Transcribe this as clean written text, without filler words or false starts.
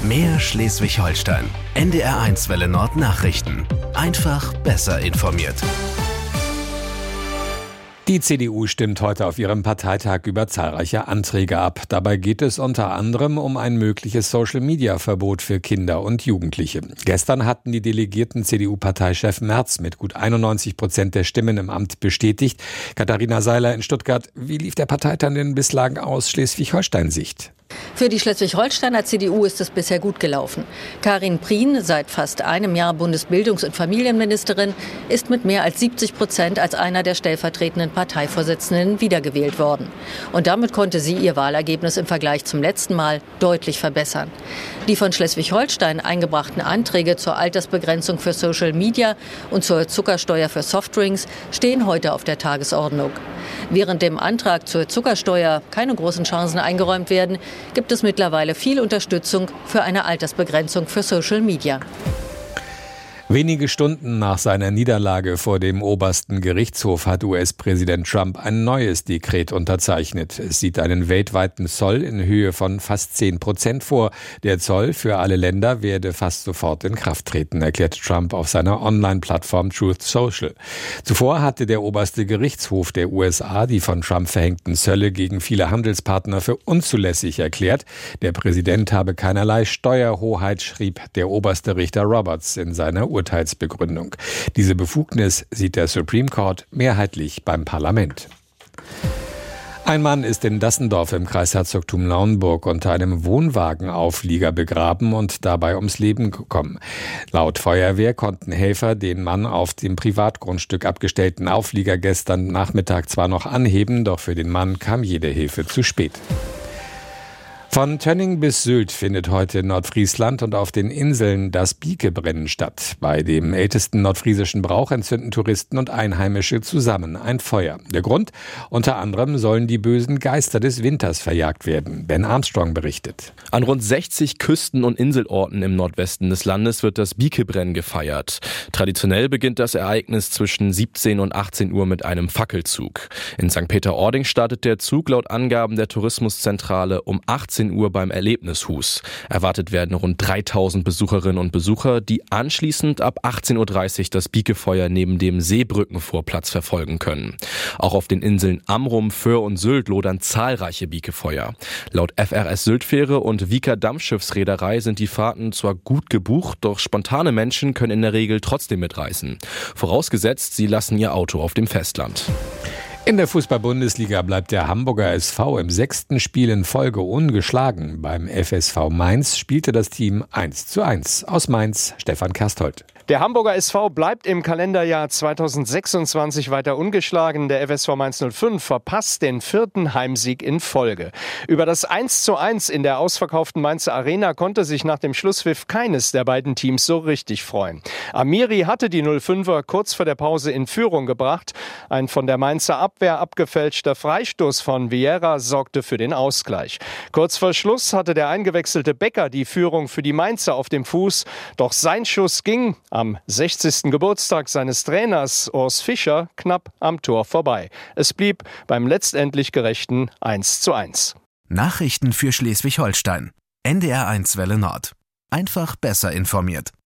Mehr Schleswig-Holstein. NDR1 Welle Nord Nachrichten. Einfach besser informiert. Die CDU stimmt heute auf ihrem Parteitag über zahlreiche Anträge ab. Dabei geht es unter anderem um ein mögliches Social-Media-Verbot für Kinder und Jugendliche. Gestern hatten die Delegierten CDU-Parteichef Merz mit gut 91% der Stimmen im Amt bestätigt. Katharina Seiler in Stuttgart. Wie lief der Parteitag denn bislang aus Schleswig-Holstein-Sicht? Für die Schleswig-Holsteiner CDU ist es bisher gut gelaufen. Karin Prien, seit fast einem Jahr Bundesbildungs- und Familienministerin, ist mit mehr als 70% als einer der stellvertretenden Parteivorsitzenden wiedergewählt worden. Und damit konnte sie ihr Wahlergebnis im Vergleich zum letzten Mal deutlich verbessern. Die von Schleswig-Holstein eingebrachten Anträge zur Altersbegrenzung für Social Media und zur Zuckersteuer für Softdrinks stehen heute auf der Tagesordnung. Während dem Antrag zur Zuckersteuer keine großen Chancen eingeräumt werden, gibt es mittlerweile viel Unterstützung für eine Altersbegrenzung für Social Media. Wenige Stunden nach seiner Niederlage vor dem obersten Gerichtshof hat US-Präsident Trump ein neues Dekret unterzeichnet. Es sieht einen weltweiten Zoll in Höhe von fast 10% vor. Der Zoll für alle Länder werde fast sofort in Kraft treten, erklärt Trump auf seiner Online-Plattform Truth Social. Zuvor hatte der oberste Gerichtshof der USA die von Trump verhängten Zölle gegen viele Handelspartner für unzulässig erklärt. Der Präsident habe keinerlei Steuerhoheit, schrieb der oberste Richter Roberts in seiner Urteilsbegründung. Diese Befugnis sieht der Supreme Court mehrheitlich beim Parlament. Ein Mann ist in Dassendorf im Kreisherzogtum Lauenburg unter einem Wohnwagenauflieger begraben und dabei ums Leben gekommen. Laut Feuerwehr konnten Helfer den Mann auf dem Privatgrundstück abgestellten Auflieger gestern Nachmittag zwar noch anheben, doch für den Mann kam jede Hilfe zu spät. Von Tönning bis Sylt findet heute in Nordfriesland und auf den Inseln das Bikebrennen statt. Bei dem ältesten nordfriesischen Brauch entzünden Touristen und Einheimische zusammen ein Feuer. Der Grund? Unter anderem sollen die bösen Geister des Winters verjagt werden. Ben Armstrong berichtet. An rund 60 Küsten- und Inselorten im Nordwesten des Landes wird das Bikebrennen gefeiert. Traditionell beginnt das Ereignis zwischen 17 und 18 Uhr mit einem Fackelzug. In St. Peter-Ording startet der Zug laut Angaben der Tourismuszentrale um 18 Uhr beim Erlebnishus. Erwartet werden rund 3000 Besucherinnen und Besucher, die anschließend ab 18.30 Uhr das Bikefeuer neben dem Seebrückenvorplatz verfolgen können. Auch auf den Inseln Amrum, Föhr und Sylt lodern zahlreiche Bikefeuer. Laut FRS Syltfähre und Wieker Dampfschiffsreederei sind die Fahrten zwar gut gebucht, doch spontane Menschen können in der Regel trotzdem mitreisen. Vorausgesetzt, sie lassen ihr Auto auf dem Festland. In der Fußball-Bundesliga bleibt der Hamburger SV im 6. Spiel in Folge ungeschlagen. Beim FSV Mainz spielte das Team 1:1. Aus Mainz, Stefan Kersthold. Der Hamburger SV bleibt im Kalenderjahr 2026 weiter ungeschlagen. Der FSV Mainz 05 verpasst den 4. Heimsieg in Folge. Über das 1:1 in der ausverkauften Mainzer Arena konnte sich nach dem Schlusspfiff keines der beiden Teams so richtig freuen. Amiri hatte die 05er kurz vor der Pause in Führung gebracht. Ein von der Mainzer Abwehr abgefälschter Freistoß von Vieira sorgte für den Ausgleich. Kurz vor Schluss hatte der eingewechselte Becker die Führung für die Mainzer auf dem Fuß. Doch sein Schuss ging am 60. Geburtstag seines Trainers Urs Fischer knapp am Tor vorbei. Es blieb beim letztendlich gerechten 1:1. Nachrichten für Schleswig-Holstein. NDR1 Welle Nord. Einfach besser informiert.